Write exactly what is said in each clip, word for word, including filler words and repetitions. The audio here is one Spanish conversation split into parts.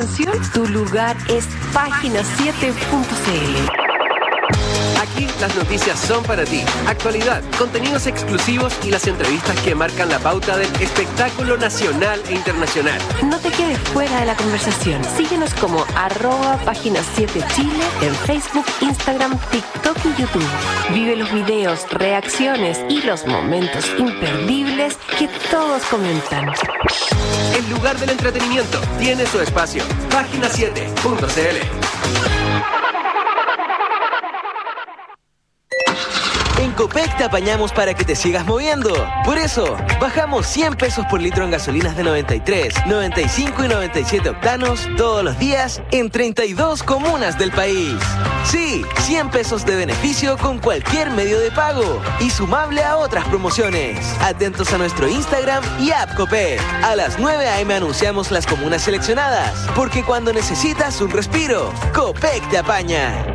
conversación, tu lugar es página siete punto c l. Aquí las noticias son para ti. Actualidad, contenidos exclusivos y las entrevistas que marcan la pauta del espectáculo nacional e internacional. No te quedes fuera de la conversación. Síguenos como arroba página siete Chile en Facebook, Instagram, TikTok y YouTube. Vive los videos, reacciones y los momentos imperdibles que todos comentan. El lugar del entretenimiento tiene su espacio. página siete punto c l. En Copec te apañamos para que te sigas moviendo. Por eso, bajamos cien pesos por litro en gasolinas de noventa y tres, noventa y cinco y noventa y siete octanos todos los días en treinta y dos comunas del país. Sí, cien pesos de beneficio con cualquier medio de pago y sumable a otras promociones. Atentos a nuestro Instagram y app Copec. A las nueve a eme anunciamos las comunas seleccionadas, porque cuando necesitas un respiro, Copec te apaña.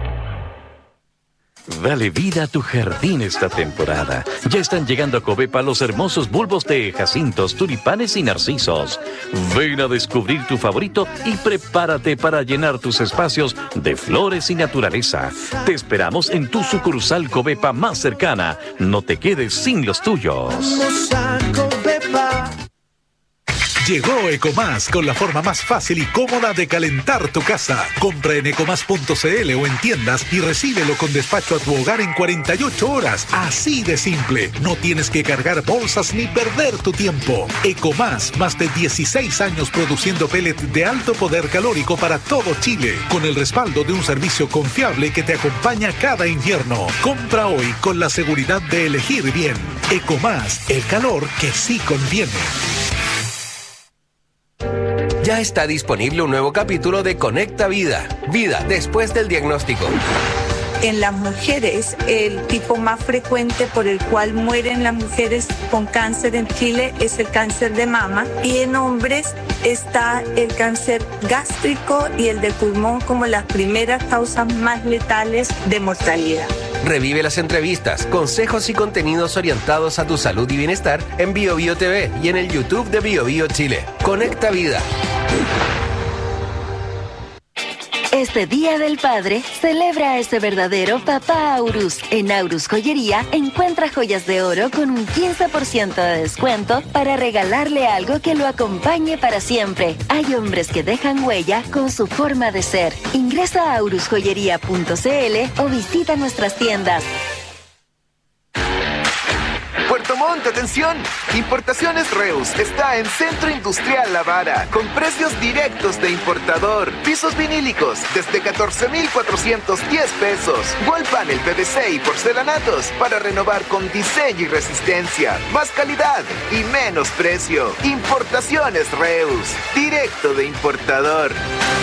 Dale vida a tu jardín esta temporada. Ya están llegando a Covepa los hermosos bulbos de jacintos, tulipanes y narcisos. Ven a descubrir tu favorito y prepárate para llenar tus espacios de flores y naturaleza. Te esperamos en tu sucursal Covepa más cercana. No te quedes sin los tuyos. Vamos a Covepa. Llegó Ecomás con la forma más fácil y cómoda de calentar tu casa. Compra en ecomás punto c l o en tiendas y recíbelo con despacho a tu hogar en cuarenta y ocho horas. Así de simple. No tienes que cargar bolsas ni perder tu tiempo. Ecomás, más de dieciséis años produciendo pellet de alto poder calórico para todo Chile, con el respaldo de un servicio confiable que te acompaña cada invierno. Compra hoy con la seguridad de elegir bien. Ecomás, el calor que sí conviene. Ya está disponible un nuevo capítulo de Conecta Vida. Vida después del diagnóstico. En las mujeres, el tipo más frecuente por el cual mueren las mujeres con cáncer en Chile es el cáncer de mama, y en hombres está el cáncer gástrico y el de pulmón como las primeras causas más letales de mortalidad. Revive las entrevistas, consejos y contenidos orientados a tu salud y bienestar en Bio Bio T V y en el YouTube de Bio Bio Chile. Conecta Vida. Este Día del Padre, celebra a ese verdadero papá Aurus. En Aurus Joyería, encuentra joyas de oro con un quince por ciento de descuento para regalarle algo que lo acompañe para siempre. Hay hombres que dejan huella con su forma de ser. Ingresa a aurus joyería punto c l o visita nuestras tiendas. Puerto Montt, atención. Importaciones Reus está en Centro Industrial La Vara, con precios directos de importador. Pisos vinílicos desde catorce mil cuatrocientos diez pesos. Wall panel P V C y porcelanatos para renovar con diseño y resistencia. Más calidad y menos precio. Importaciones Reus, directo de importador.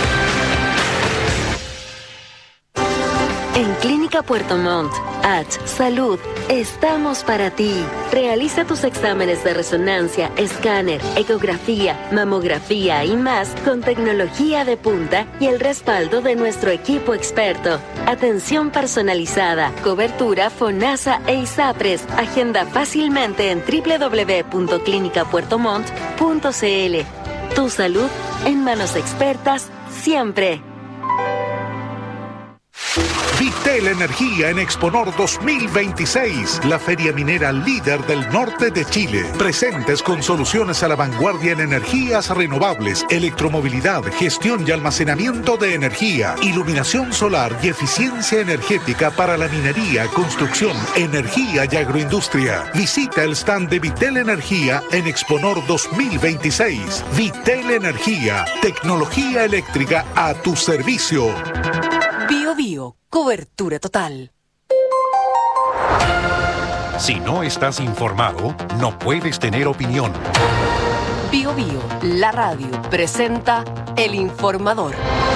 En Clínica Puerto Montt, H Salud, estamos para ti. Realiza tus exámenes de resonancia, escáner, ecografía, mamografía y más con tecnología de punta y el respaldo de nuestro equipo experto. Atención personalizada, cobertura FONASA e ISAPRES. Agenda fácilmente en doble u doble u doble u punto clínica puerto montt punto c l. Tu salud en manos expertas siempre. Vitel Energía en Exponor dos mil veintiséis, la feria minera líder del norte de Chile. Presentes con soluciones a la vanguardia en energías renovables, electromovilidad, gestión y almacenamiento de energía, iluminación solar y eficiencia energética para la minería, construcción, energía y agroindustria. Visita el stand de Vitel Energía en Exponor dos mil veintiséis. Vitel Energía, tecnología eléctrica a tu servicio. Bio Bio, cobertura total. Si no estás informado, no puedes tener opinión. Bio Bio, la radio, presenta El Informador.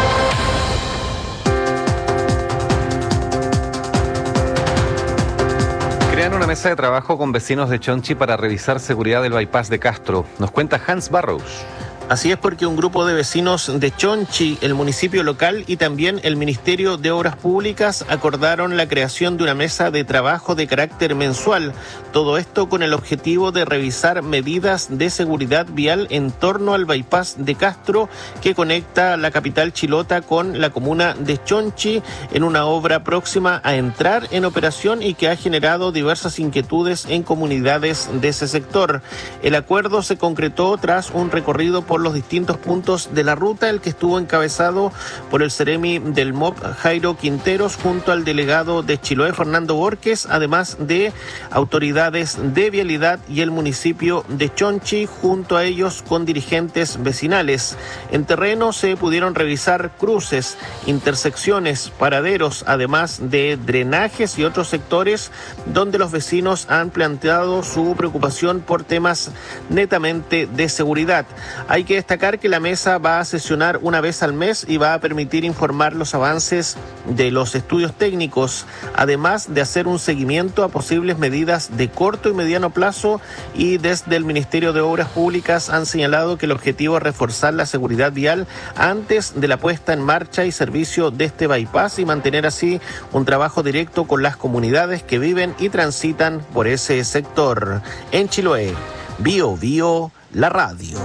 Crean una mesa de trabajo con vecinos de Chonchi para revisar seguridad del bypass de Castro. Nos cuenta Hans Barrows. Así es, porque un grupo de vecinos de Chonchi, el municipio local y también el Ministerio de Obras Públicas acordaron la creación de una mesa de trabajo de carácter mensual. Todo esto con el objetivo de revisar medidas de seguridad vial en torno al bypass de Castro que conecta la capital chilota con la comuna de Chonchi, en una obra próxima a entrar en operación y que ha generado diversas inquietudes en comunidades de ese sector. El acuerdo se concretó tras un recorrido por los distintos puntos de la ruta, el que estuvo encabezado por el seremi del M O P, Jairo Quinteros, junto al delegado de Chiloé, Fernando Borges, además de autoridades de vialidad y el municipio de Chonchi, junto a ellos con dirigentes vecinales. En terreno se pudieron revisar cruces, intersecciones, paraderos, además de drenajes y otros sectores donde los vecinos han planteado su preocupación por temas netamente de seguridad. Hay que destacar que la mesa va a sesionar una vez al mes y va a permitir informar los avances de los estudios técnicos, además de hacer un seguimiento a posibles medidas de corto y mediano plazo, y desde el Ministerio de Obras Públicas han señalado que el objetivo es reforzar la seguridad vial antes de la puesta en marcha y servicio de este bypass y mantener así un trabajo directo con las comunidades que viven y transitan por ese sector. En Chiloé, Bio Bio, la radio.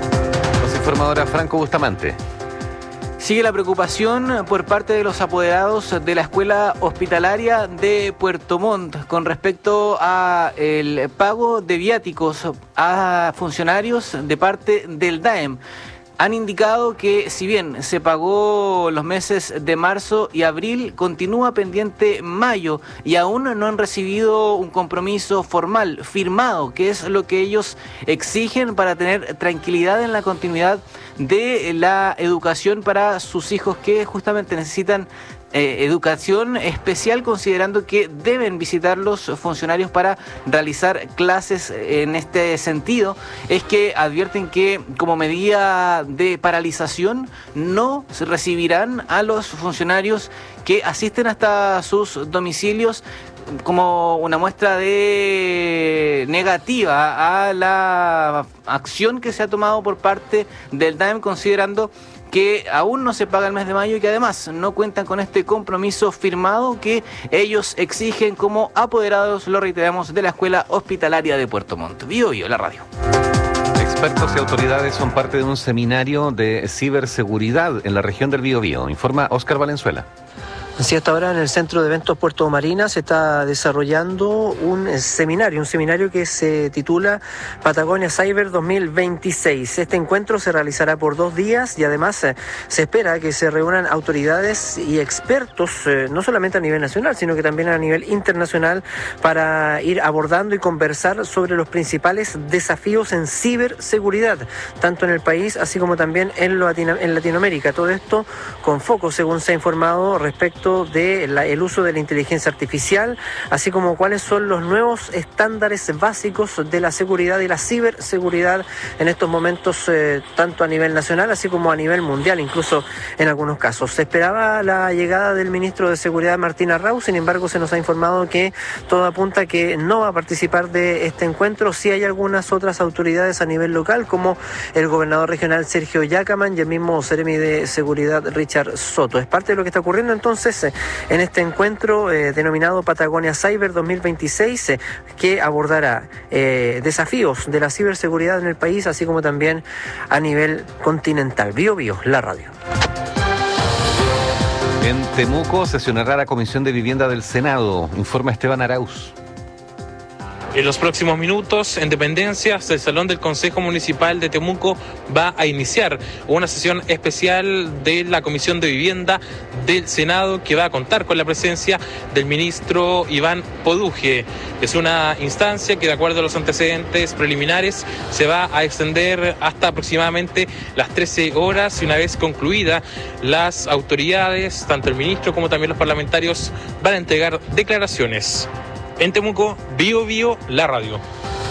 Nos informadora Franco Bustamante. Sigue la preocupación por parte de los apoderados de la Escuela Hospitalaria de Puerto Montt con respecto a el pago de viáticos a funcionarios de parte del D A E M. Han indicado que si bien se pagó los meses de marzo y abril, continúa pendiente mayo y aún no han recibido un compromiso formal, firmado, que es lo que ellos exigen para tener tranquilidad en la continuidad de la educación para sus hijos, que justamente necesitan Eh, educación especial, considerando que deben visitar los funcionarios para realizar clases en este sentido. Es que advierten que como medida de paralización no se recibirán a los funcionarios que asisten hasta sus domicilios, como una muestra de negativa a la acción que se ha tomado por parte del D A E M, considerando que aún no se paga el mes de mayo y que además no cuentan con este compromiso firmado que ellos exigen como apoderados, lo reiteramos, de la Escuela Hospitalaria de Puerto Montt. Bio Bio, la radio. Expertos y autoridades son parte de un seminario de ciberseguridad en la región del Biobío, informa Óscar Valenzuela. Así, hasta ahora en el Centro de Eventos Puerto Marina se está desarrollando un seminario, un seminario que se titula Patagonia Cyber dos mil veintiséis. Este encuentro se realizará por dos días y además eh, se espera que se reúnan autoridades y expertos, eh, no solamente a nivel nacional, sino que también a nivel internacional, para ir abordando y conversar sobre los principales desafíos en ciberseguridad, tanto en el país así como también en, Latino, en Latinoamérica. Todo esto con foco, según se ha informado, respecto del uso de la inteligencia artificial, así como cuáles son los nuevos estándares básicos de la seguridad y la ciberseguridad en estos momentos, eh, tanto a nivel nacional así como a nivel mundial, incluso en algunos casos. Se esperaba la llegada del ministro de Seguridad, Martín Arrau, sin embargo se nos ha informado que todo apunta a que no va a participar de este encuentro. Sí hay algunas otras autoridades a nivel local, como el gobernador regional Sergio Yacaman y el mismo seremi de Seguridad Richard Soto. Es parte de lo que está ocurriendo entonces en este encuentro eh, denominado Patagonia Cyber dos mil veintiséis, eh, que abordará eh, desafíos de la ciberseguridad en el país, así como también a nivel continental. Bio Bio, la radio. En Temuco sesionará la Comisión de Vivienda del Senado, informa Esteban Arauz. En los próximos minutos, en dependencias del Salón del Consejo Municipal de Temuco va a iniciar una sesión especial de la Comisión de Vivienda del Senado, que va a contar con la presencia del ministro Iván Poduje. Es una instancia que, de acuerdo a los antecedentes preliminares, se va a extender hasta aproximadamente las trece horas, y una vez concluida, las autoridades, tanto el ministro como también los parlamentarios, van a entregar declaraciones. En Temuco, Bio Bio, la radio.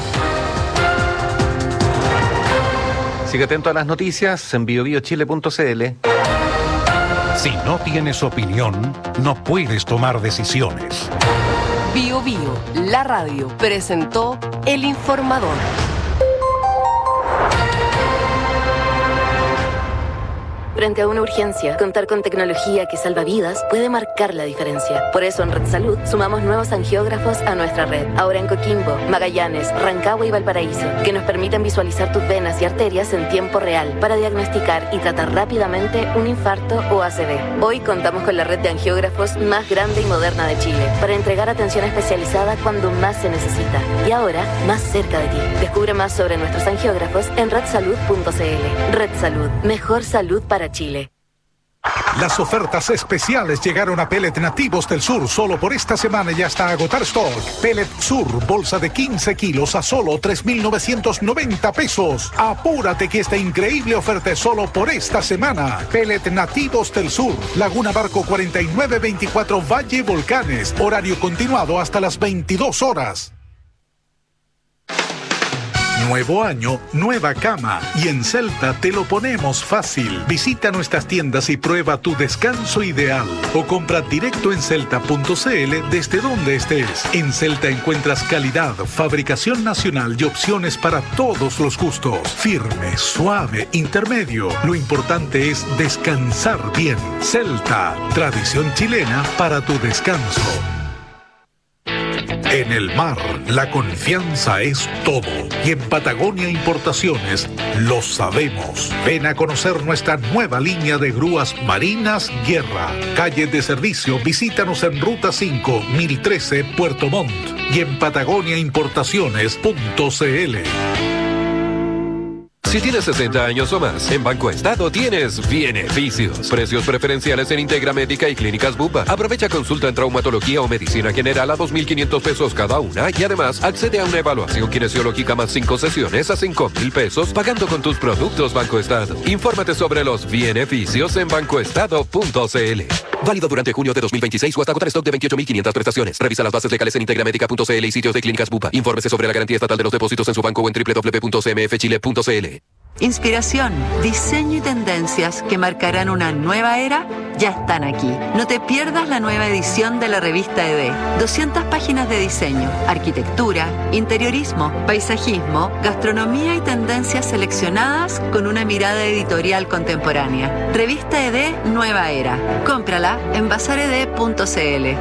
Sigue atento a las noticias en bio bio chile punto c l. Si no tienes opinión, no puedes tomar decisiones. Bio Bio, la radio, presentó El Informador. Frente a una urgencia, contar con tecnología que salva vidas puede marcar la diferencia. Por eso en Red Salud sumamos nuevos angiógrafos a nuestra red. Ahora en Coquimbo, Magallanes, Rancagua y Valparaíso, que nos permiten visualizar tus venas y arterias en tiempo real para diagnosticar y tratar rápidamente un infarto o A C V. Hoy contamos con la red de angiógrafos más grande y moderna de Chile para entregar atención especializada cuando más se necesita. Y ahora, más cerca de ti. Descubre más sobre nuestros angiógrafos en red salud punto c l. Red Salud. Mejor salud para Chile. Las ofertas especiales llegaron a Pellet Nativos del Sur. Solo por esta semana ya está a agotar stock. Pellet Sur, bolsa de quince kilos a solo tres mil novecientos noventa pesos. Apúrate que esta increíble oferta es solo por esta semana. Pellet Nativos del Sur, Laguna Barco cuarenta y nueve veinticuatro Valle Volcanes. Horario continuado hasta las veintidós horas. Nuevo año, nueva cama. Y en Celta te lo ponemos fácil. Visita nuestras tiendas y prueba tu descanso ideal. O compra directo en celta punto c l desde donde estés. En Celta encuentras calidad, fabricación nacional y opciones para todos los gustos. Firme, suave, intermedio. Lo importante es descansar bien. Celta, tradición chilena para tu descanso. En el mar, la confianza es todo. Y en Patagonia Importaciones lo sabemos. Ven a conocer nuestra nueva línea de grúas marinas Guerra. Calle de servicio, visítanos en Ruta cinco, mil trece, Puerto Montt. Y en patagonia importaciones punto c l. Si tienes sesenta años o más, en Banco Estado tienes beneficios. Precios preferenciales en Integra Médica y Clínicas Bupa. Aprovecha consulta en traumatología o medicina general a dos mil quinientos pesos cada una y además accede a una evaluación kinesiológica más cinco sesiones a cinco mil pesos pagando con tus productos Banco Estado. Infórmate sobre los beneficios en banco estado punto c l. Válido durante junio de dos mil veintiséis o hasta agotar stock de veintiocho mil quinientas prestaciones. Revisa las bases legales en integramédica punto c l y sitios de Clínicas Bupa. Infórmese sobre la garantía estatal de los depósitos en su banco o en doble u doble u doble u punto c m f chile punto c l. Inspiración, diseño y tendencias que marcarán una nueva era ya están aquí. No te pierdas la nueva edición de la revista E D. doscientas páginas de diseño, arquitectura, interiorismo, paisajismo, gastronomía y tendencias seleccionadas con una mirada editorial contemporánea. Revista E D Nueva Era. Cómprala en bazar e d punto c l.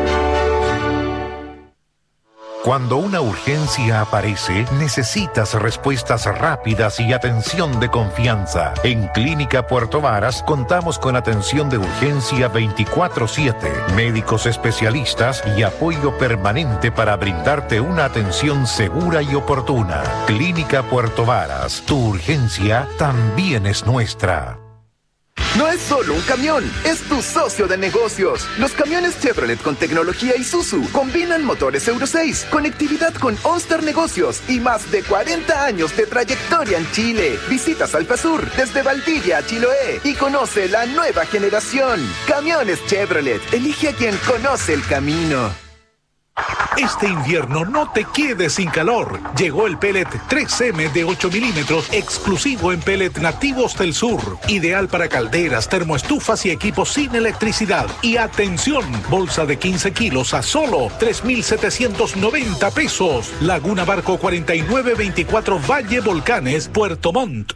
Cuando una urgencia aparece, necesitas respuestas rápidas y atención de confianza. En Clínica Puerto Varas contamos con atención de urgencia veinticuatro siete, médicos especialistas y apoyo permanente para brindarte una atención segura y oportuna. Clínica Puerto Varas, tu urgencia también es nuestra. No es solo un camión, es tu socio de negocios. Los camiones Chevrolet con tecnología Isuzu combinan motores Euro seis, conectividad con OnStar Negocios y más de cuarenta años de trayectoria en Chile. Visita Salpasur desde Valdivia a Chiloé y conoce la nueva generación. Camiones Chevrolet, elige a quien conoce el camino. Este invierno no te quedes sin calor. Llegó el pellet tres eme de ocho milímetros exclusivo en Pellet Nativos del Sur. Ideal para calderas, termoestufas y equipos sin electricidad. Y atención, bolsa de quince kilos a solo tres mil setecientos noventa pesos. Laguna Barco cuarenta y nueve veinticuatro Valle Volcanes, Puerto Montt.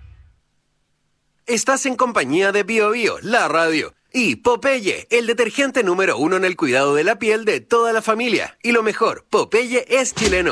Estás en compañía de Bio Bio, la radio. Y Popeye, el detergente número uno en el cuidado de la piel de toda la familia. Y lo mejor, Popeye es chileno.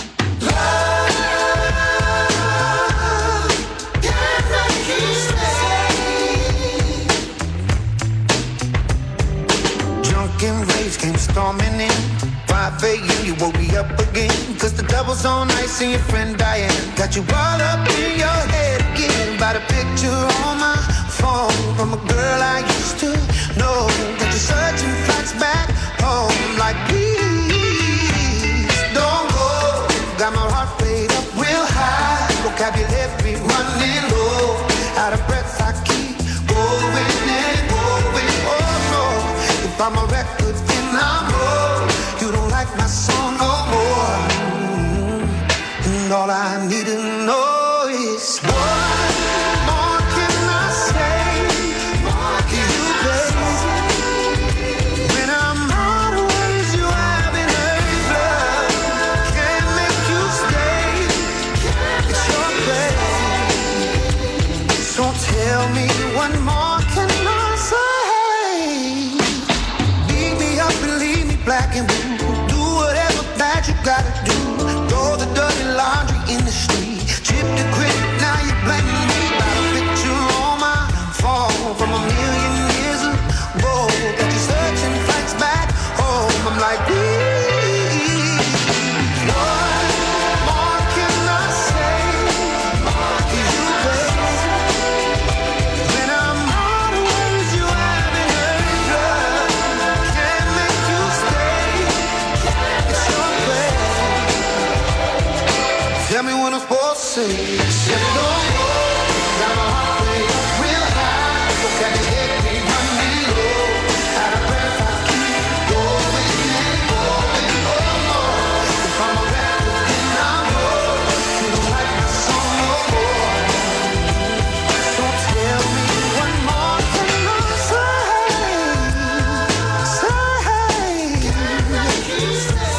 Drunken rage came storming in. five a.m. you woke me up again. Cause the devil's on ice and your friend Diane got you all up in your head again. By the picture on my phone from a girl I used to know. That you're searching flights back home. Like please don't go. Got my heart rate up real high. Vocabulary running low. Out of breath I keep going and going. Oh no, if I'm a record then I'm old. You don't like my song no more. Mm-hmm. And all I need to know is what more can I say? black and blue. Do whatever that you gotta do. Throw the dirty laundry in the street. Chip the critic, now you blame me. Got a picture on my phone from a million years ago. That you're searching fights back home. I'm like, please, what more can I say? Is you babe? When I'm out of words, you haven't heard drugs. Can't make you stay. It's your babe. Tell me when I'm supposed to say. Say don't go. Got my heart way up real high. So can you hit me, run me low? Out of breath, I keep going and going. Oh Lord, if I'm a rapper, then I'm good. You don't like my song no more. So tell me what more can I say? Say.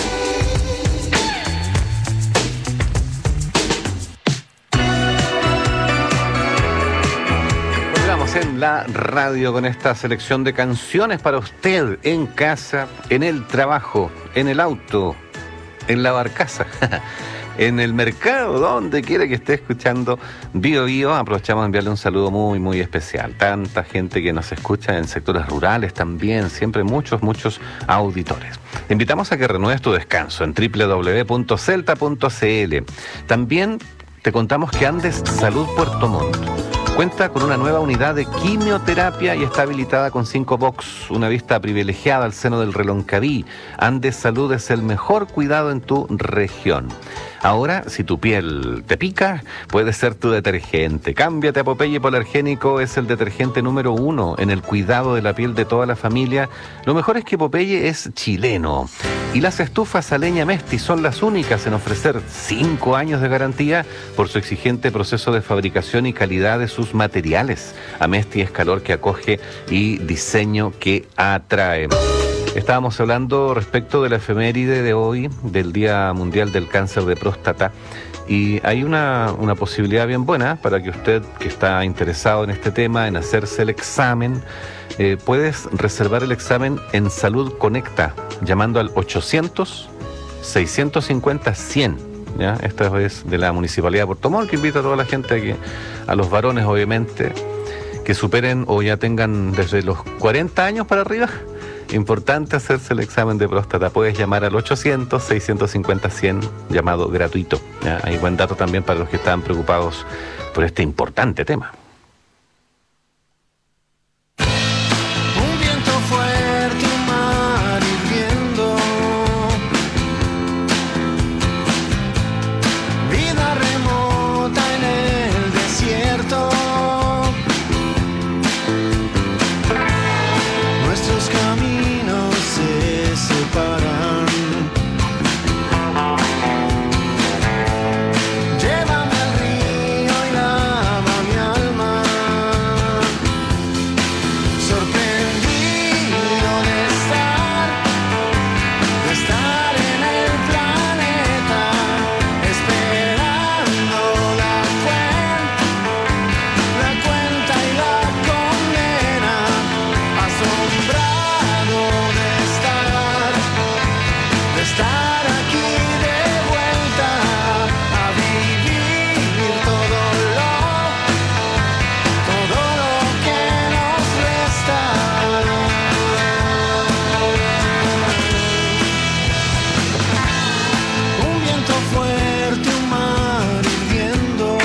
Volvamos en la radio con esta selección de canciones para usted en casa, en el trabajo, en el auto, en la barcaza, en el mercado, donde quiera que esté escuchando Bio Bio. Aprovechamos de enviarle un saludo muy, muy especial. Tanta gente que nos escucha en sectores rurales también, siempre muchos, muchos auditores. Te invitamos a que renueves tu descanso en doble u doble u doble u punto celta punto c l. También te contamos que Andes Salud Puerto Montt cuenta con una nueva unidad de quimioterapia y está habilitada con cinco box, una vista privilegiada al seno del Reloncaví. Andes Salud es el mejor cuidado en tu región. Ahora, si tu piel te pica, puede ser tu detergente. Cámbiate a Popeye Polargénico, es el detergente número uno en el cuidado de la piel de toda la familia. Lo mejor es que Popeye es chileno. Y las estufas a leña Mesti son las únicas en ofrecer cinco años de garantía por su exigente proceso de fabricación y calidad de sus materiales. Amesti es calor que acoge y diseño que atrae. Estábamos hablando respecto de la efeméride de hoy, del Día Mundial del Cáncer de Próstata, y hay una, una posibilidad bien buena para que usted, que está interesado en este tema, en hacerse el examen, eh, puedes reservar el examen en Salud Conecta, llamando al ochocientos, seiscientos cincuenta, cien. ¿Ya? Esta es de la Municipalidad de Puerto Montt, que invita a toda la gente a que, a los varones obviamente, que superen o ya tengan desde los cuarenta años para arriba. Importante hacerse el examen de próstata. Puedes llamar al ochocientos, seiscientos cincuenta, cien, llamado gratuito. ¿Ya? Hay buen dato también para los que están preocupados por este importante tema. Un viento fuerte, un mar hirviendo. Vida remota en el desierto. Nuestros caminos se separan. Llévame al río y lava mi alma. Sorprendido de estar, de estar en el planeta, esperando la cuenta, la cuenta y la condena. Asombrado de estar, de estar aquí de vuelta, a vivir todo lo, todo lo que nos resta. Un viento fuerte, un mar hirviendo.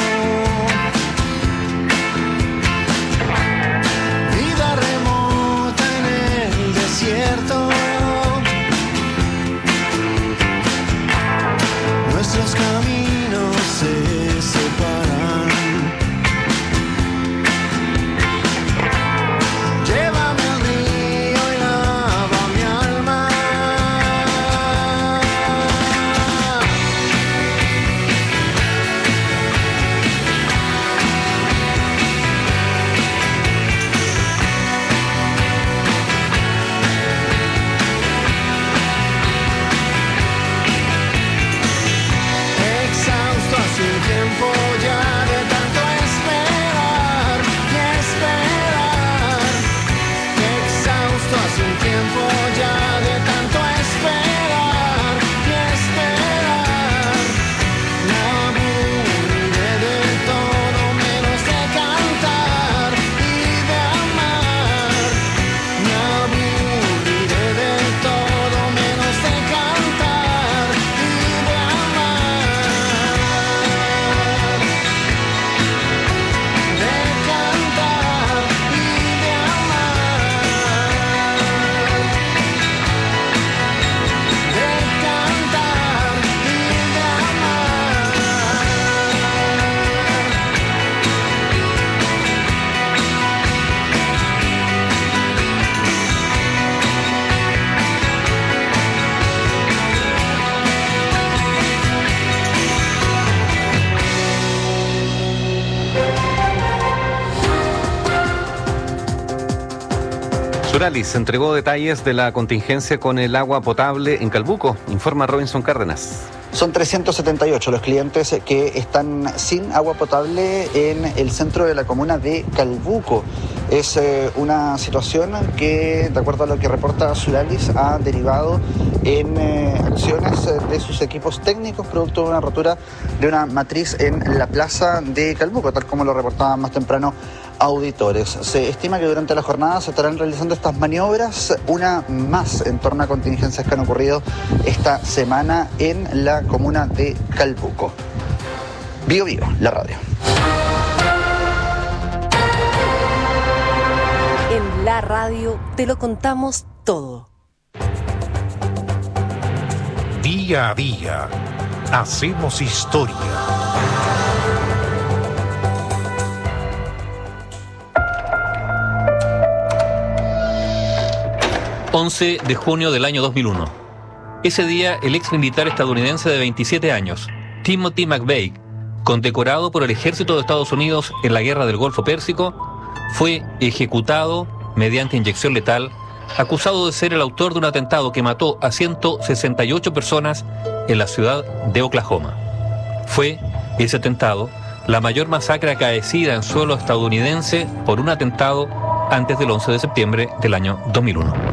Vida remota en el desierto. Nuestros caminos se separan. Llévame al río y lava mi alma. Exhausto hace un tiempo ya de tanto esperar y esperar. Exhausto hace un tiempo ya de tanto esperar. Suralis entregó detalles de la contingencia con el agua potable en Calbuco. Informa Robinson Cárdenas. Son trescientos setenta y ocho los clientes que están sin agua potable en el centro de la comuna de Calbuco. Es eh, una situación que, de acuerdo a lo que reporta Suralis, ha derivado en eh, acciones de sus equipos técnicos producto de una rotura de una matriz en la plaza de Calbuco, tal como lo reportaban más temprano auditores. Se estima que durante la jornada se estarán realizando estas maniobras, una más en torno a contingencias que han ocurrido esta semana en la comuna de Calbuco. Bio Bio, la radio. En la radio te lo contamos todo. Día a día, hacemos historia. once de junio del año dos mil uno. Ese día, el ex militar estadounidense de veintisiete años, Timothy McVeigh, condecorado por el ejército de Estados Unidos en la Guerra del Golfo Pérsico, fue ejecutado mediante inyección letal, acusado de ser el autor de un atentado que mató a ciento sesenta y ocho personas en la ciudad de Oklahoma. Fue ese atentado la mayor masacre acaecida en suelo estadounidense por un atentado antes del once de septiembre del año dos mil uno.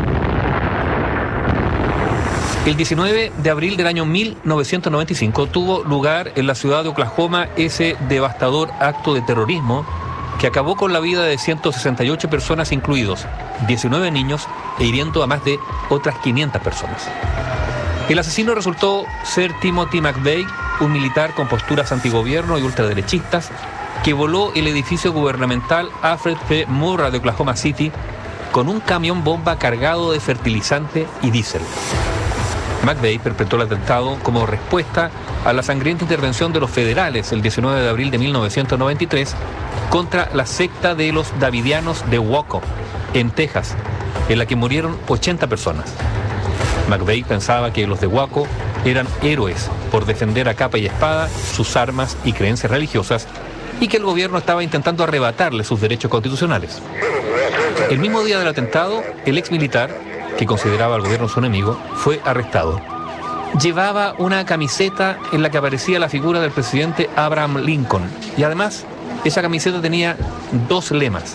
El diecinueve de abril del año mil novecientos noventa y cinco tuvo lugar en la ciudad de Oklahoma ese devastador acto de terrorismo que acabó con la vida de ciento sesenta y ocho personas, incluidos diecinueve niños, e hiriendo a más de otras quinientas personas. El asesino resultó ser Timothy McVeigh, un militar con posturas antigobierno y ultraderechistas, que voló el edificio gubernamental Alfred P. Murrah de Oklahoma City con un camión bomba cargado de fertilizante y diésel. McVeigh perpetró el atentado como respuesta a la sangrienta intervención de los federales el diecinueve de abril de mil novecientos noventa y tres contra la secta de los Davidianos de Waco, en Texas, en la que murieron ochenta personas. McVeigh pensaba que los de Waco eran héroes por defender a capa y espada sus armas y creencias religiosas y que el gobierno estaba intentando arrebatarle sus derechos constitucionales. El mismo día del atentado, el ex militar, que consideraba al gobierno su enemigo, fue arrestado. Llevaba una camiseta en la que aparecía la figura del presidente Abraham Lincoln y además esa camiseta tenía dos lemas: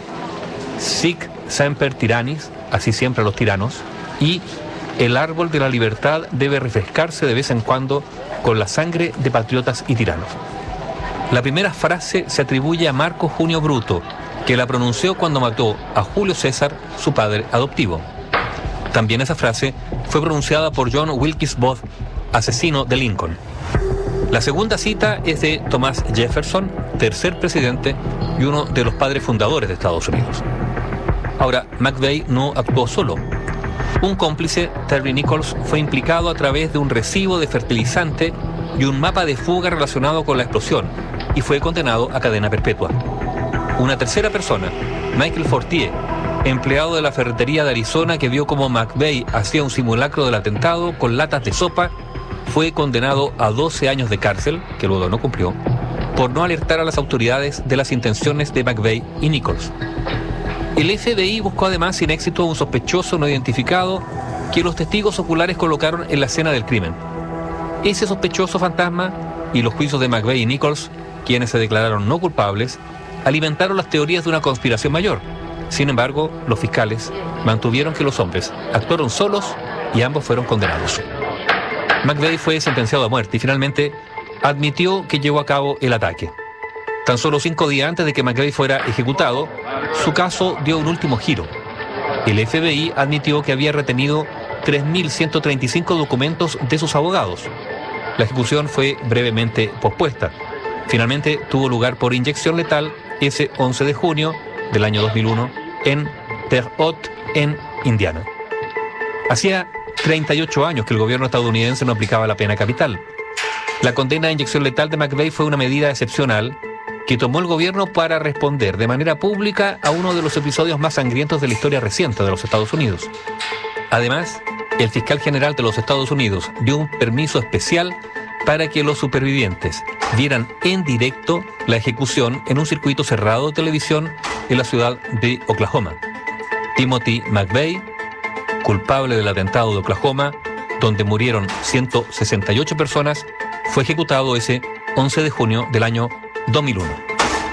Sic semper tyrannis, así siempre los tiranos, y el árbol de la libertad debe refrescarse de vez en cuando con la sangre de patriotas y tiranos. La primera frase se atribuye a Marco Junio Bruto, que la pronunció cuando mató a Julio César, su padre adoptivo. También esa frase fue pronunciada por John Wilkes Booth, asesino de Lincoln. La segunda cita es de Thomas Jefferson, tercer presidente y uno de los padres fundadores de Estados Unidos. Ahora, McVeigh no actuó solo. Un cómplice, Terry Nichols, fue implicado a través de un recibo de fertilizante y un mapa de fuga relacionado con la explosión y fue condenado a cadena perpetua. Una tercera persona, Michael Fortier, empleado de la ferretería de Arizona que vio cómo McVeigh hacía un simulacro del atentado con latas de sopa, fue condenado a doce años de cárcel, que luego no cumplió, por no alertar a las autoridades de las intenciones de McVeigh y Nichols. El F B I buscó además sin éxito a un sospechoso no identificado que los testigos oculares colocaron en la escena del crimen. Ese sospechoso fantasma y los juicios de McVeigh y Nichols, quienes se declararon no culpables, alimentaron las teorías de una conspiración mayor. Sin embargo, los fiscales mantuvieron que los hombres actuaron solos y ambos fueron condenados. McVeigh fue sentenciado a muerte y finalmente admitió que llevó a cabo el ataque. Tan solo cinco días antes de que McVeigh fuera ejecutado, su caso dio un último giro. El F B I admitió que había retenido tres mil ciento treinta y cinco documentos de sus abogados. La ejecución fue brevemente pospuesta. Finalmente tuvo lugar por inyección letal ese once de junio del año dos mil uno en Terre Haute, en Indiana. Hacía treinta y ocho años que el gobierno estadounidense no aplicaba la pena capital. La condena a inyección letal de McVeigh fue una medida excepcional que tomó el gobierno para responder de manera pública a uno de los episodios más sangrientos de la historia reciente de los Estados Unidos. Además, el fiscal general de los Estados Unidos dio un permiso especial para que los supervivientes vieran en directo la ejecución en un circuito cerrado de televisión en la ciudad de Oklahoma. Timothy McVeigh, culpable del atentado de Oklahoma, donde murieron ciento sesenta y ocho personas, fue ejecutado ese once de junio del año dos mil uno.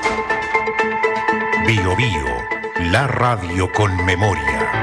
Bio Bio, la radio con memoria.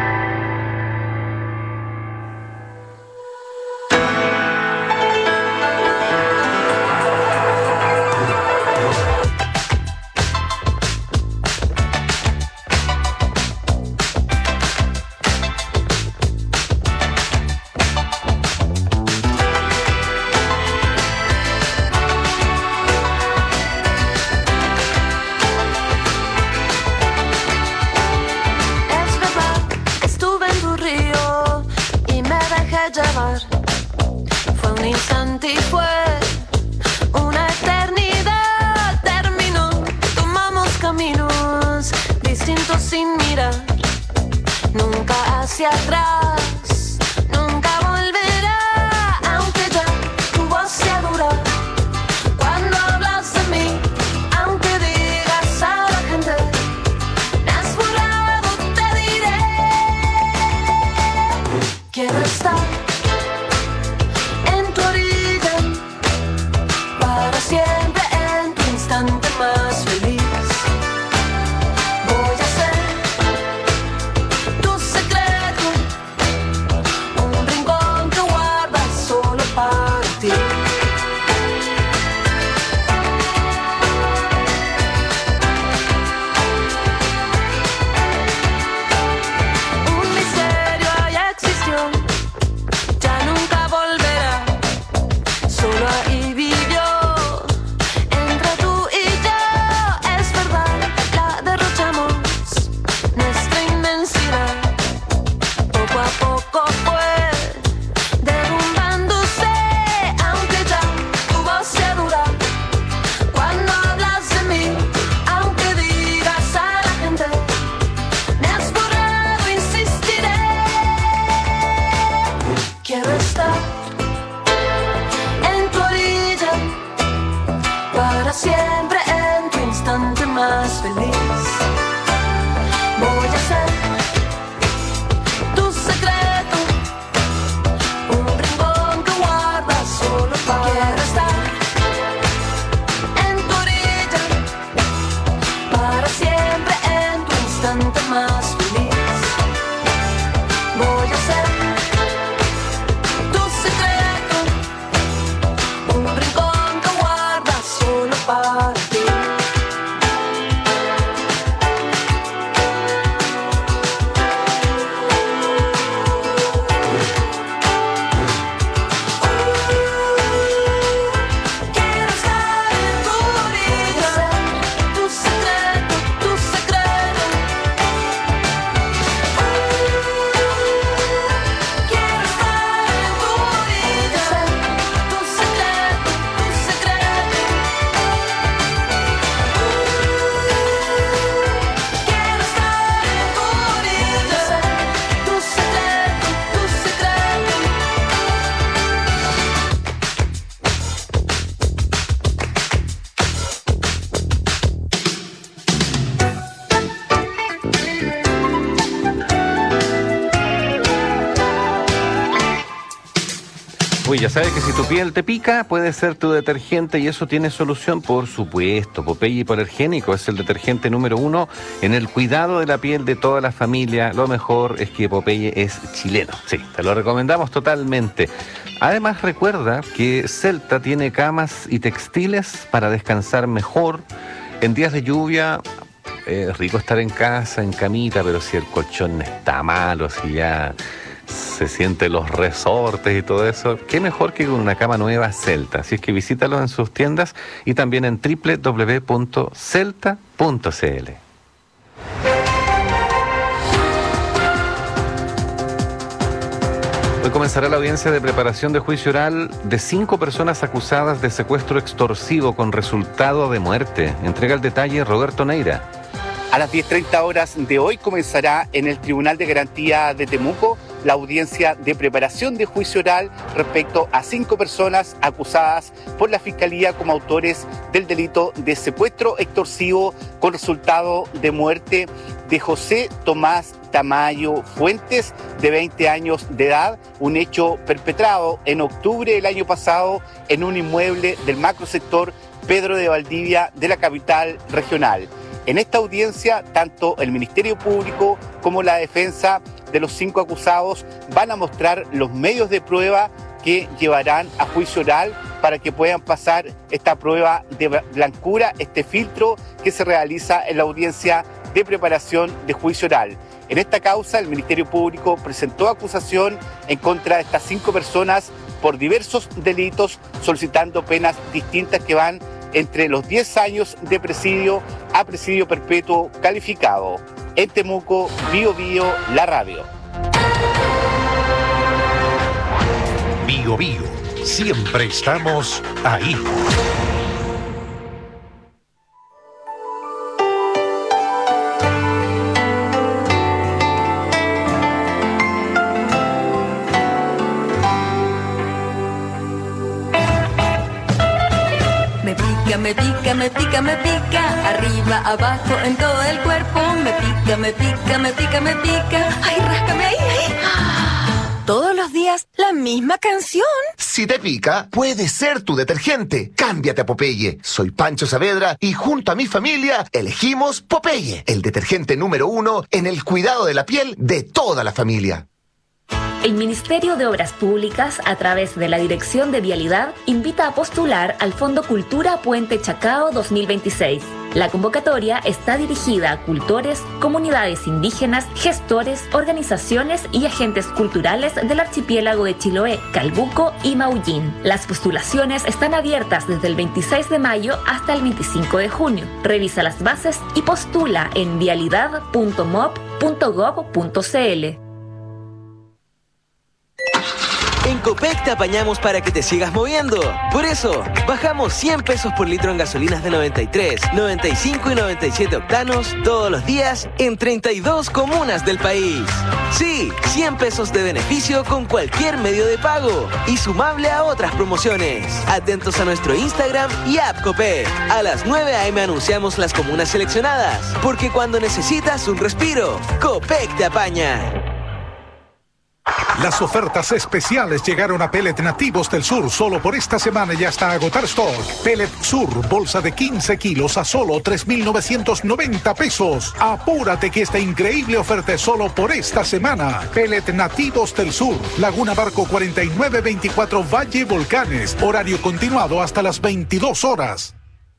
Uy, ya sabes que si tu piel te pica, puede ser tu detergente y eso tiene solución, por supuesto. Popeye Hipoalergénico es el detergente número uno en el cuidado de la piel de toda la familia. Lo mejor es que Popeye es chileno. Sí, te lo recomendamos totalmente. Además, recuerda que Celta tiene camas y textiles para descansar mejor. En días de lluvia, es rico estar en casa, en camita, pero si el colchón está malo, si ya se sienten los resortes y todo eso, qué mejor que con una cama nueva Celta. Así es que visítalo en sus tiendas y también en doble u doble u doble u punto celta punto c l. Hoy comenzará la audiencia de preparación de juicio oral de cinco personas acusadas de secuestro extorsivo con resultado de muerte. Entrega el detalle Roberto Neira. A las diez treinta horas de hoy comenzará en el Tribunal de Garantía de Temuco la audiencia de preparación de juicio oral respecto a cinco personas acusadas por la Fiscalía como autores del delito de secuestro extorsivo con resultado de muerte de José Tomás Tamayo Fuentes, de veinte años de edad, un hecho perpetrado en octubre del año pasado en un inmueble del macrosector Pedro de Valdivia de la capital regional. En esta audiencia, tanto el Ministerio Público como la defensa de los cinco acusados van a mostrar los medios de prueba que llevarán a juicio oral para que puedan pasar esta prueba de blancura, este filtro que se realiza en la audiencia de preparación de juicio oral. En esta causa, el Ministerio Público presentó acusación en contra de estas cinco personas por diversos delitos, solicitando penas distintas que van entre los diez años de presidio a presidio perpetuo calificado. En Temuco, Bio Bio, la radio. Bio Bio, siempre estamos ahí. Me pica, me pica, me pica, arriba, abajo, en todo el cuerpo. Me pica, me pica, me pica, me pica. Ay, ráscame ahí, ahí. Todos los días, la misma canción. Si te pica, puede ser tu detergente. Cámbiate a Popeye. Soy Pancho Saavedra y junto a mi familia elegimos Popeye, el detergente número uno en el cuidado de la piel de toda la familia. El Ministerio de Obras Públicas, a través de la Dirección de Vialidad, invita a postular al Fondo Cultura Puente Chacao dos mil veintiséis. La convocatoria está dirigida a cultores, comunidades indígenas, gestores, organizaciones y agentes culturales del archipiélago de Chiloé, Calbuco y Maullín. Las postulaciones están abiertas desde el veintiséis de mayo hasta el veinticinco de junio. Revisa las bases y postula en vialidad punto mop punto gob punto cl. En Copec te apañamos para que te sigas moviendo. Por eso, bajamos cien pesos por litro en gasolinas de noventa y tres, noventa y cinco y noventa y siete octanos todos los días en treinta y dos comunas del país. Sí, cien pesos de beneficio con cualquier medio de pago y sumable a otras promociones. Atentos a nuestro Instagram y app Copec. A las nueve a eme anunciamos las comunas seleccionadas, porque cuando necesitas un respiro, Copec te apaña. Las ofertas especiales llegaron a Pellet Nativos del Sur solo por esta semana y hasta agotar stock. Pellet Sur, bolsa de quince kilos a solo tres mil novecientos noventa pesos. Apúrate que esta increíble oferta es solo por esta semana. Pellet Nativos del Sur, Laguna Barco cuarenta y nueve veinticuatro Valle Volcanes. Horario continuado hasta las veintidós horas.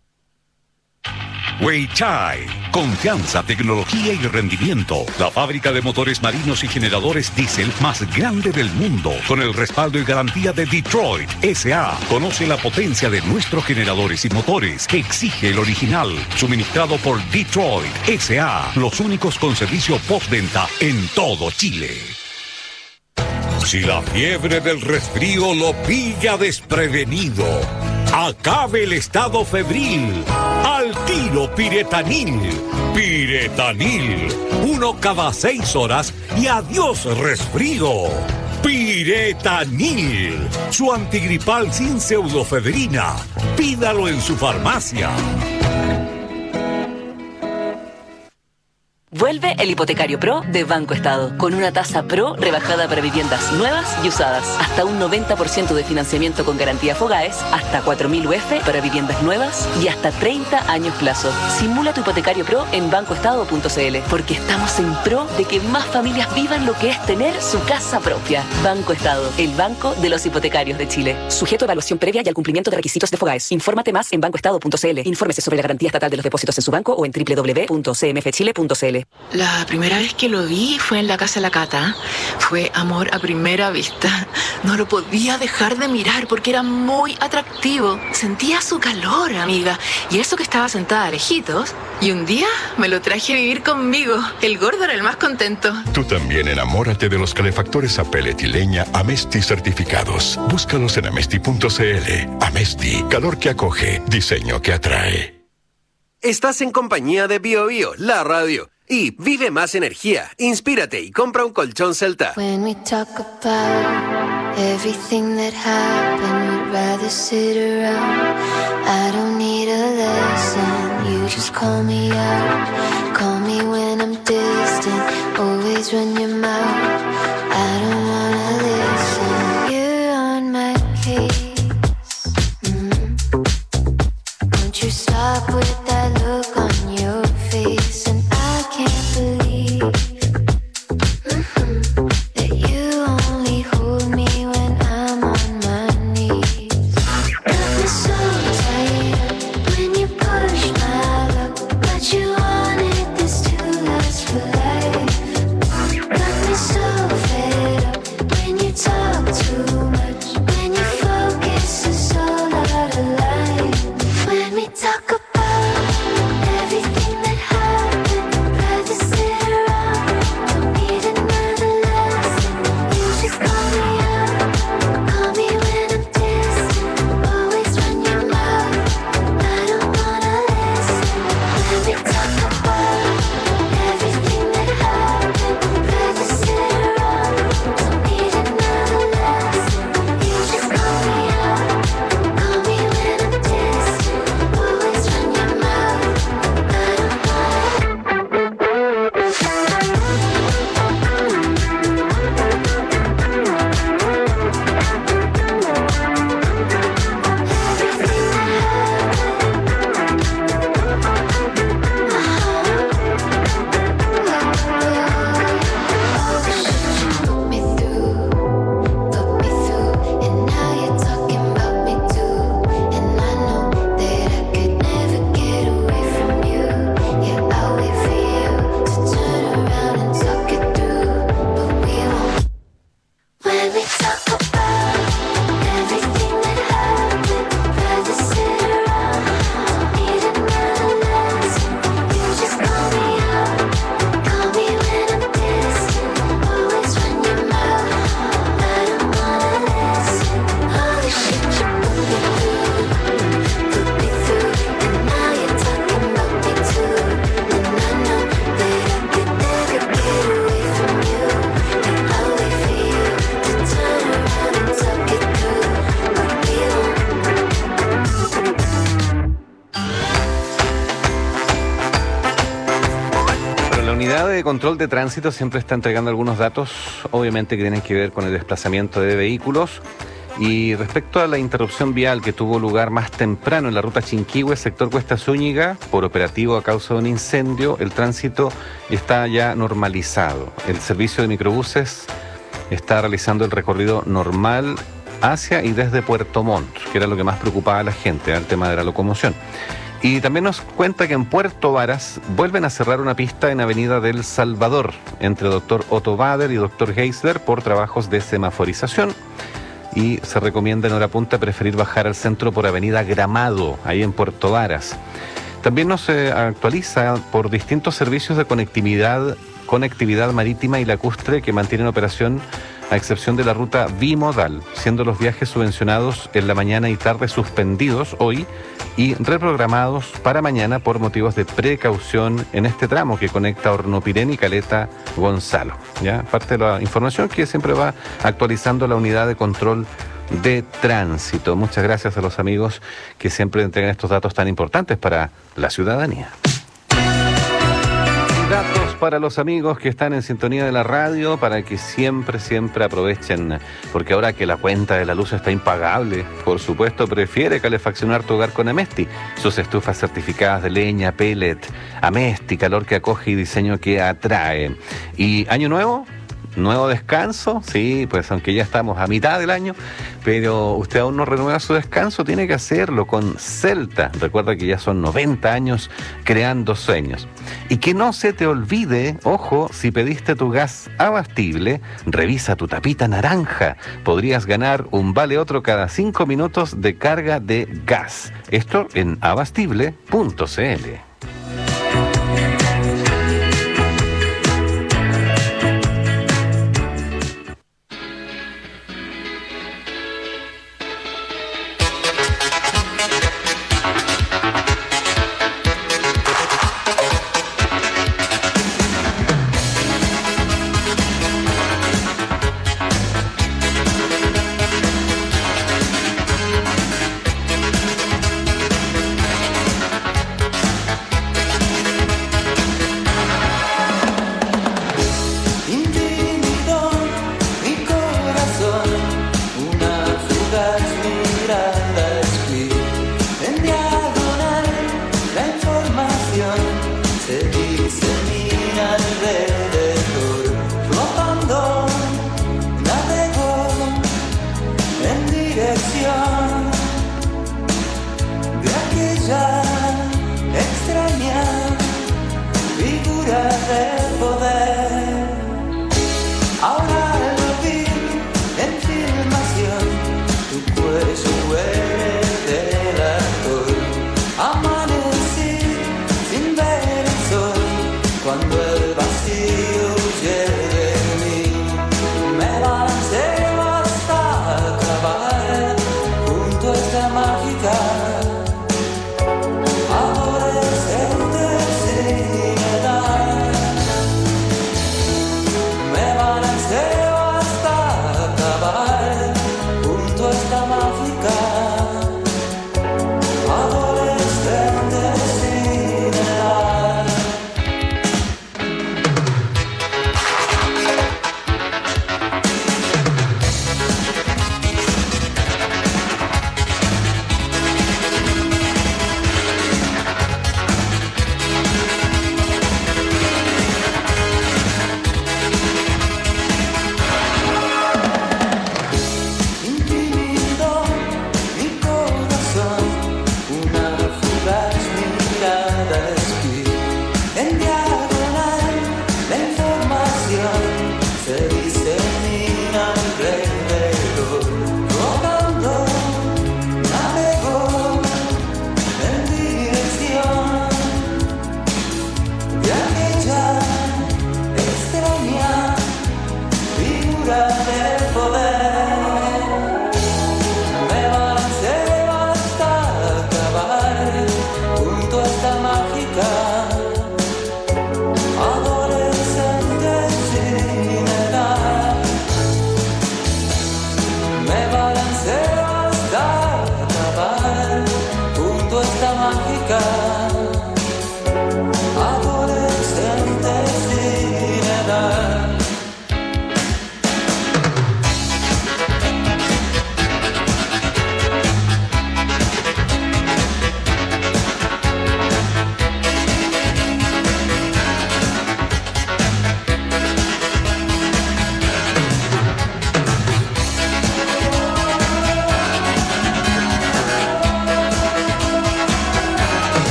Weichai, confianza, tecnología y rendimiento. La fábrica de motores marinos y generadores diésel más grande del mundo, con el respaldo y garantía de Detroit ese a. Conoce la potencia de nuestros generadores y motores que exige el original, suministrado por Detroit ese a. Los únicos con servicio postventa en todo Chile. Si la fiebre del resfrío lo pilla desprevenido, acabe el estado febril. Al tiro Piretanil. Piretanil. Uno cada seis horas y adiós resfrío. Piretanil. Su antigripal sin pseudofedrina. Pídalo en su farmacia. Vuelve el Hipotecario Pro de Banco Estado, con una tasa Pro rebajada para viviendas nuevas y usadas, hasta un noventa por ciento de financiamiento con garantía Fogaes, hasta cuatro mil U F para viviendas nuevas y hasta treinta años plazo. Simula tu Hipotecario Pro en banco estado punto cl, porque estamos en pro de que más familias vivan lo que es tener su casa propia. Banco Estado, el banco de los hipotecarios de Chile. Sujeto a evaluación previa y al cumplimiento de requisitos de Fogaes. Infórmate más en banco estado punto cl. Infórmese sobre la garantía estatal de los depósitos en su banco o en doble u doble u doble u punto c m f chile punto cl. La primera vez que lo vi fue en la casa de la Cata. Fue amor a primera vista. No lo podía dejar de mirar porque era muy atractivo. Sentía su calor, amiga. Y eso que estaba sentada a lejitos. Y un día me lo traje a vivir conmigo. El gordo era el más contento. Tú también enamórate de los calefactores a pellet y leña Amesti certificados. Búscalos en amesti punto cl. Amesti, calor que acoge, diseño que atrae. Estás en compañía de Bio Bio, la radio. Y vive más energía, inspírate y compra un colchón Celta. When we talk about everything that happened, we'd rather sit around. I don't need a lesson, you just call me out. Call me when I'm dead. always run your mouth. I don't wanna listen. You're on my case. Mm-hmm. Won't you stop with that look on your face? And I can't believe mm-hmm, that you only hold me when I'm on my knees. Got me so tired when you push my luck, but you wanted this to last for life. Got me so fed up when you talk too much, when your focus is all out of line. When we talk about everything that happened, rather sit around, don't need another lesson. You just call me out, call me when I'm distant, always run your mouth, I don't wanna listen. When we talk about everything that happened, rather sit around, don't need another lesson. You just call me out, call me when I'm distant, always run your mouth, I don't put me through, put me through, and now you're talking about me too. And I know that I could never get away from you. Yeah, I'll wait for you to turn around and talk it through, but we won't. When we talk about everything that happened, rather sit around, don't need another lesson. You just call me out, call me when I'm distant, always run your mouth, I don't wanna listen. All the shit you put me through, put me through, and now you're talking about me too. And I know that I could never get away from you. And I'll wait for you to turn around and talk it through, but we won't. Pero la unidad de control de tránsito siempre está entregando algunos datos, obviamente que tienen que ver con el desplazamiento de vehículos. Y respecto a la interrupción vial que tuvo lugar más temprano en la ruta Chinquihue, sector Cuesta Zúñiga, por operativo a causa de un incendio, el tránsito está ya normalizado. El servicio de microbuses está realizando el recorrido normal hacia y desde Puerto Montt, que era lo que más preocupaba a la gente, el tema de la locomoción. Y también nos cuenta que en Puerto Varas vuelven a cerrar una pista en Avenida del Salvador, entre Doctor Otto Bader y Doctor Geisler, por trabajos de semaforización. Y se recomienda en hora punta preferir bajar al centro por Avenida Gramado, ahí en Puerto Varas. También nos eh, actualiza por distintos servicios de conectividad, conectividad marítima y lacustre que mantienen operación a excepción de la ruta bimodal, siendo los viajes subvencionados en la mañana y tarde suspendidos hoy y reprogramados para mañana por motivos de precaución en este tramo que conecta Hornopirén y Caleta Gonzalo. ¿Ya? Parte de la información que siempre va actualizando la unidad de control de tránsito. Muchas gracias a los amigos que siempre entregan estos datos tan importantes para la ciudadanía. Datos para los amigos que están en sintonía de la radio, para que siempre, siempre aprovechen, porque ahora que la cuenta de la luz está impagable, por supuesto, prefiere calefaccionar tu hogar con Amesti. Sus estufas certificadas de leña, pellet, Amesti, calor que acoge y diseño que atrae. ¿Y año nuevo? ¿Nuevo descanso? Sí, pues aunque ya estamos a mitad del año, pero usted aún no renueva su descanso, tiene que hacerlo con Celta. Recuerda que ya son noventa años creando sueños. Y que no se te olvide, ojo, si pediste tu gas abastible, revisa tu tapita naranja. Podrías ganar un vale otro cada cinco minutos de carga de gas. Esto en abastible punto c l.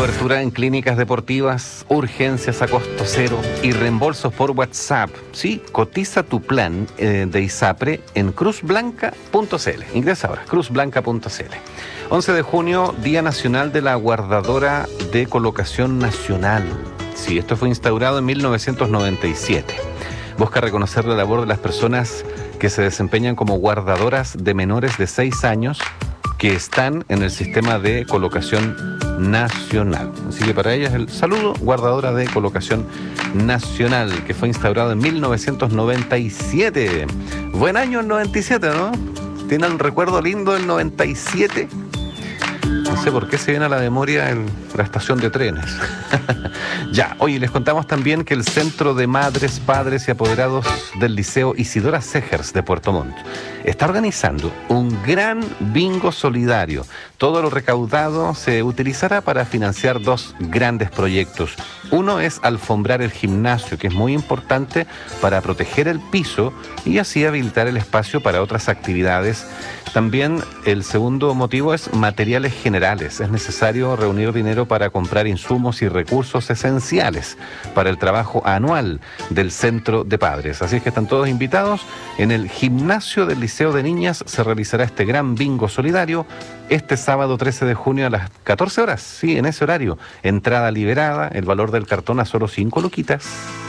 Cobertura en clínicas deportivas, urgencias a costo cero y reembolsos por WhatsApp. Sí, cotiza tu plan eh, de ISAPRE en cruz blanca punto c l. Ingresa ahora, cruz blanca punto c l. once de junio, Día Nacional de la Guardadora de Colocación Nacional. Sí, esto fue instaurado en mil novecientos noventa y siete. Busca reconocer la labor de las personas que se desempeñan como guardadoras de menores de seis años que están en el sistema de colocación nacional. Así que para ellas el saludo, guardadora de colocación nacional, que fue instaurado en mil novecientos noventa y siete. Buen año el noventa y siete, ¿no? ¿Tienen un recuerdo lindo del noventa y siete? No sé por qué se viene a la memoria el, la estación de trenes. Ya, oye, les contamos también que el Centro de Madres, Padres y Apoderados del Liceo Isidora Segers de Puerto Montt está organizando un gran bingo solidario. Todo lo recaudado se utilizará para financiar dos grandes proyectos. Uno es alfombrar el gimnasio, que es muy importante para proteger el piso y así habilitar el espacio para otras actividades. También el segundo motivo es materiales generales. Es necesario reunir dinero para comprar insumos y recursos esenciales para el trabajo anual del Centro de Padres. Así es que están todos invitados. En el gimnasio del Liceo de Niñas se realizará este gran bingo solidario este sábado trece de junio a las catorce horas. Sí, en ese horario. Entrada liberada, el valor del cartón a solo cinco luquitas.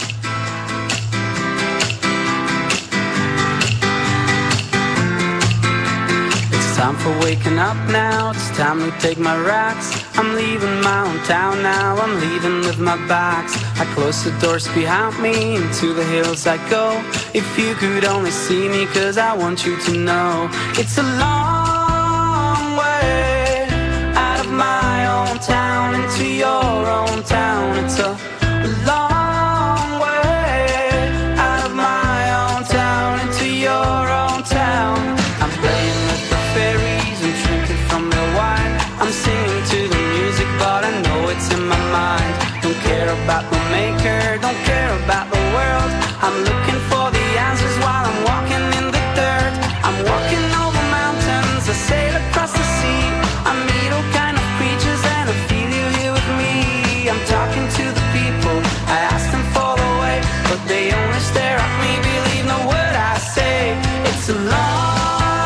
Time for waking up now, it's time to take my racks. I'm leaving my hometown now, I'm leaving with my bags. I close the doors behind me, into the hills I go. If you could only see me, cause I want you to know. It's a long way out of my own town into your own town. It's a long way out of my own town into your own town. I'm playing fairies and drinking from their wine. I'm singing to the music, but I know it's in my mind. Don't care about the maker, don't care about the world. I'm looking for the answers while I'm walking in the dirt. I'm walking over mountains, I sail across the sea. I meet all kind of creatures and I feel you here with me. I'm talking to the people, I ask them for the way, but they only stare at me, believe no word I say. It's a long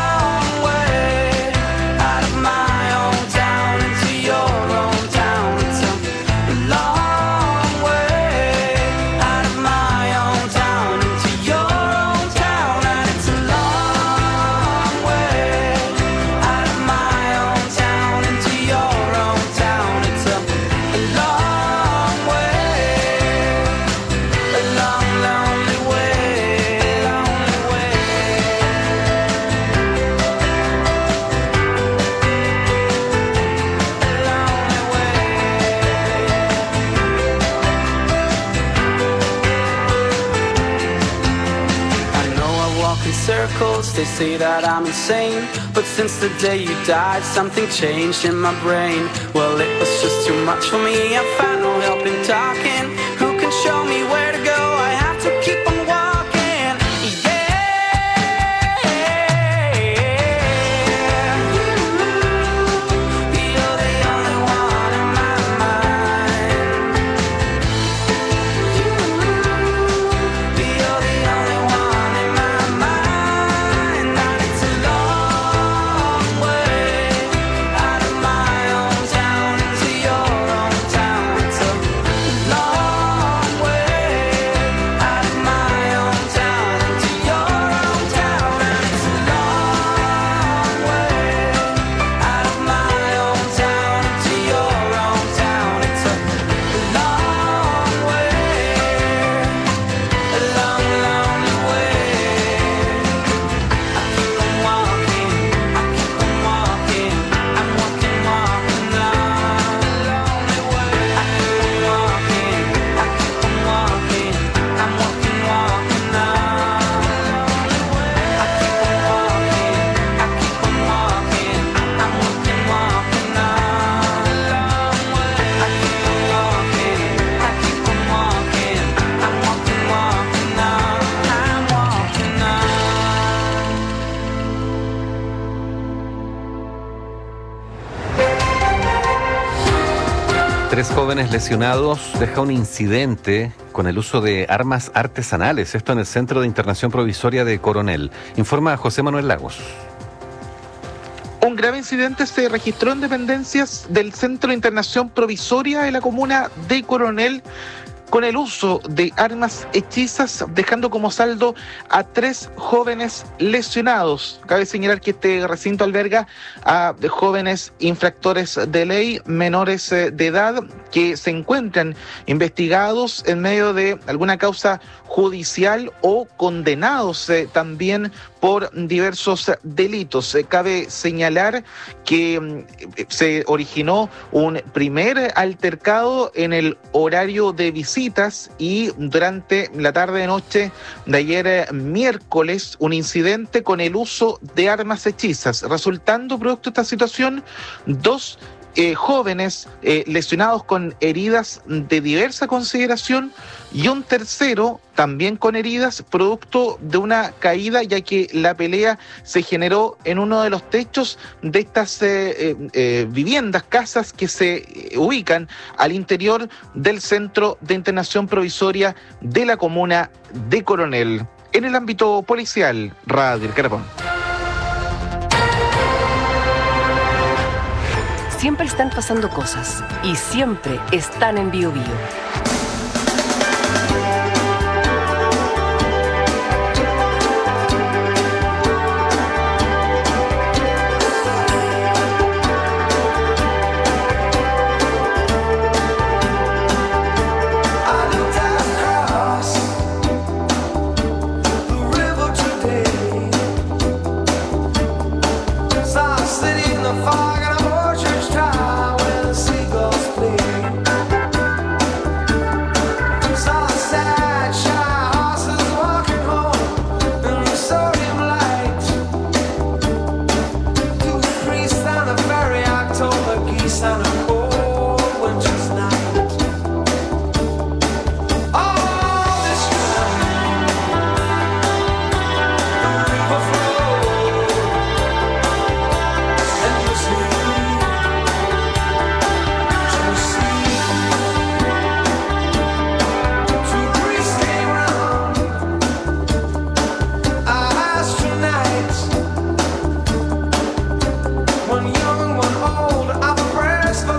they say that I'm insane, but since the day you died, something changed in my brain. Well, it was just too much for me, I found no help in talking. Who can show me where to go? I have to keep on walking. Yeah, you're the only one in my mind. You're the only one in my mind. Long Tres jóvenes lesionados deja un incidente con el uso de armas artesanales. Esto en el Centro de Internación Provisoria de Coronel. Informa José Manuel Lagos. Un grave incidente se registró en dependencias del Centro de Internación Provisoria de la comuna de Coronel con el uso de armas hechizas, dejando como saldo a tres jóvenes lesionados. Cabe señalar que este recinto alberga a jóvenes infractores de ley, menores de edad, que se encuentran investigados en medio de alguna causa judicial o condenados eh, también por diversos delitos. Eh, cabe señalar que eh, se originó un primer altercado en el horario de visitas y durante la tarde-noche de ayer eh, miércoles un incidente con el uso de armas hechizas, resultando producto de esta situación dos Eh, jóvenes eh, lesionados con heridas de diversa consideración y un tercero también con heridas producto de una caída, ya que la pelea se generó en uno de los techos de estas eh, eh, eh, viviendas, casas que se eh, ubican al interior del Centro de Internación Provisoria de la comuna de Coronel. En el ámbito policial, Radio El Carapón. Siempre están pasando cosas y siempre están en Bio Bio. One young, one old, I press for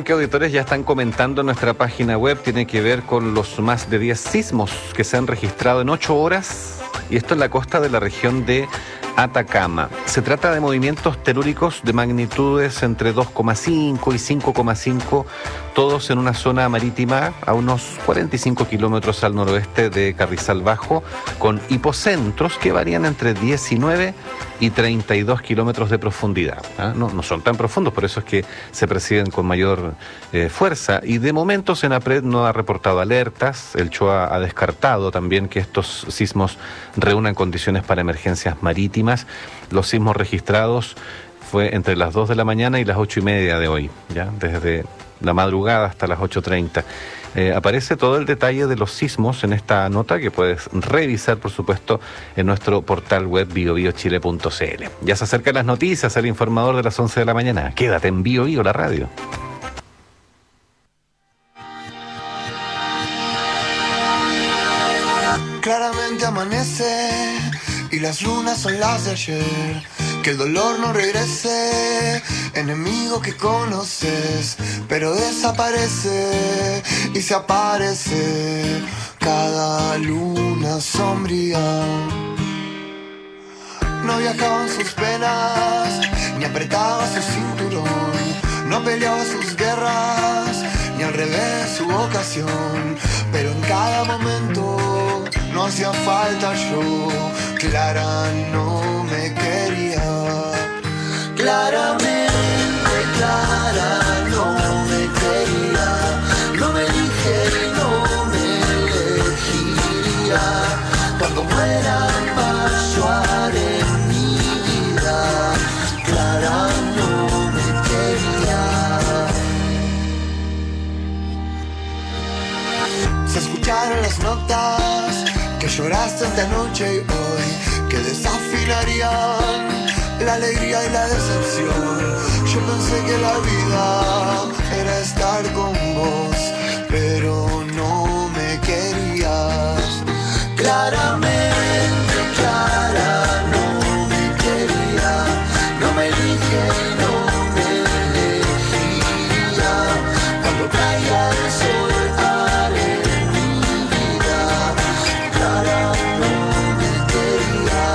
que auditores ya están comentando en nuestra página web tiene que ver con los más de diez sismos que se han registrado en ocho horas, y esto en la costa de la región de Atacama. Se trata de movimientos telúricos de magnitudes entre dos coma cinco y cinco coma cinco, todos en una zona marítima a unos cuarenta y cinco kilómetros al noroeste de Carrizal Bajo, con hipocentros que varían entre diecinueve y treinta y dos kilómetros de profundidad. ¿Ah? No, no son tan profundos, por eso es que se perciben con mayor eh, fuerza. Y de momento Senapred no ha reportado alertas. El CHOA ha descartado también que estos sismos reúnan condiciones para emergencias marítimas. Los sismos registrados fue entre las dos de la mañana y las ocho y media de hoy, ya desde la madrugada hasta las ocho treinta. Eh, aparece todo el detalle de los sismos en esta nota que puedes revisar, por supuesto, en nuestro portal web bio bio chile punto c l. Ya se acercan las noticias, el informador de las once de la mañana. Quédate en Bio Bio, la radio. Claramente amanece y las lunas son las de ayer. Que el dolor no regrese, enemigo que conoces, pero desaparece y se aparece cada luna sombría. No viajaban sus penas, ni apretaba su cinturón, no peleaba sus guerras, ni al revés su vocación, pero en cada momento no hacía falta yo. Clara no me quería, claramente Clara no me quería, no me elige y no me elegiría. Cuando muera más yo haré mi vida, Clara no me quería. Se escucharon las notas que lloraste esta noche y hoy, que desafinarían la alegría y la decepción. Yo pensé que la vida era estar con vos, pero no me querías. Claramente Clara no me quería, no me elige y no me elegía. Cuando caiga el sol haré mi vida, Clara no me quería.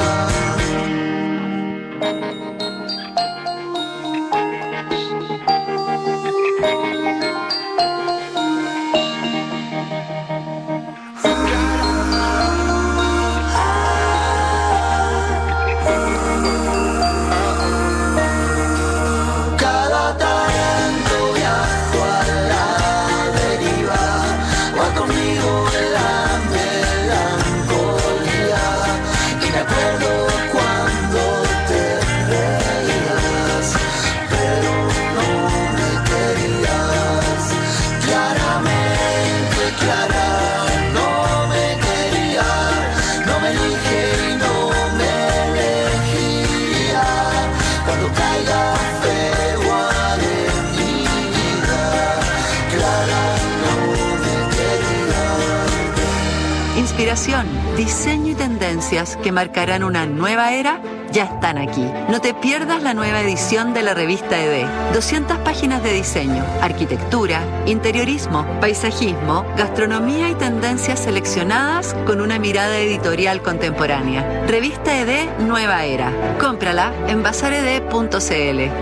Cada tanto viajo a la deriva, va conmigo la melancolía, y me acuerdo cuando te reías, pero no me querías. Claramente Clara no me quería, no me elige y no me elegía. Cuando caiga feo haré mi vida, Clara no me quería. Inspiración, diseño y tendencias que marcarán una nueva era ya están aquí. No te pierdas la nueva edición de la revista E D. doscientas páginas de diseño, arquitectura, interiorismo, paisajismo, gastronomía y tendencias seleccionadas con una mirada editorial contemporánea. Revista E D Nueva Era. Cómprala en bazar e d punto c l.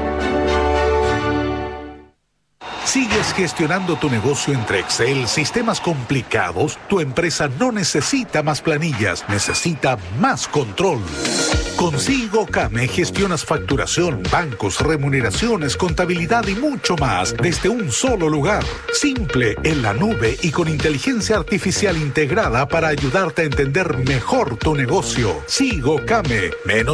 ¿Sigues gestionando tu negocio entre Excel, sistemas complicados? Tu empresa no necesita más planillas, necesita más control. Con SIGOCAME gestionas facturación, bancos, remuneraciones, contabilidad y mucho más desde un solo lugar. Simple, en la nube y con inteligencia artificial integrada para ayudarte a entender mejor tu negocio. SIGOCAME, menos